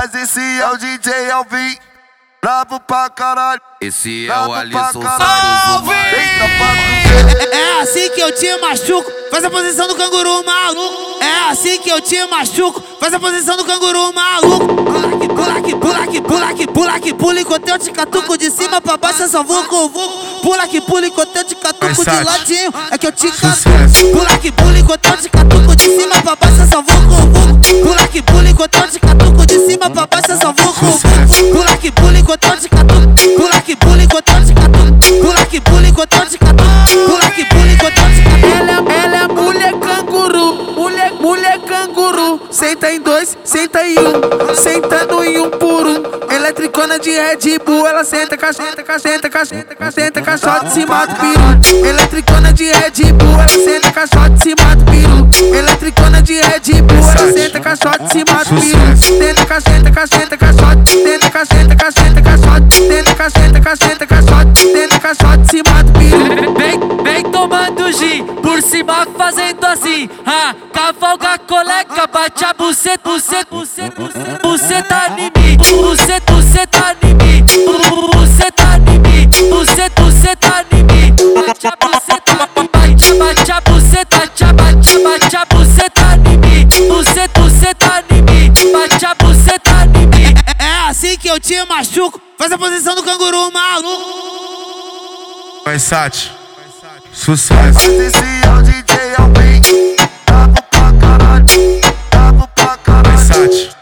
Mas esse é o DJ Alvin, brabo pra caralho. Esse é o Alisson Santos. É assim que eu te machuco, faz a posição do canguru maluco. É assim que eu te machuco, faz a posição do canguru maluco. Pula que pula que pula que pula que pula que pula enquanto eu te catuco de cima pra baixo, é só vucu vucu. Pula que pula enquanto eu te catuco de ladinho, é que eu te catuco. Pula que pula enquanto eu te catuco de cima pra baixo, é só vucu vucu. Pula que pula enquanto eu te catuco de cima pra baixo, é só vucu vucu. Pula que pula enquanto eu te catuco, pula que pula enquanto eu te catuco, pula que pula enquanto eu te catuco, pula que pula enquanto eu te catuco. Ela é mulher canguru, mulher canguru. Senta em dois, senta em um, sentando em um por um. Eletricona de Red Bull, ela senta, senta, caixote, se mata o peru. Eletricona de Red Bull, ela senta, caixote, se mata o peru. Eletricona de Red Bull, ela senta, caixote, se mata o peru. Senta, caixote, senta, caixote, caixote, se mata o peru. Vem tomando gin, por cima fazendo assim. Cavalga coleca, bate a buceta em mim. Buceta em mim. Buceta em mim. Buceta em mim. Bate a buceta em mim. Buceta em mim. Bate a buceta em mim. É assim que eu te machuco, faz a posição do canguru maluco. Vai, Sati, sucesso. Mas esse é o DJ Alvin, brabo pra caralho, brabo pra caralho. Vai, Sati.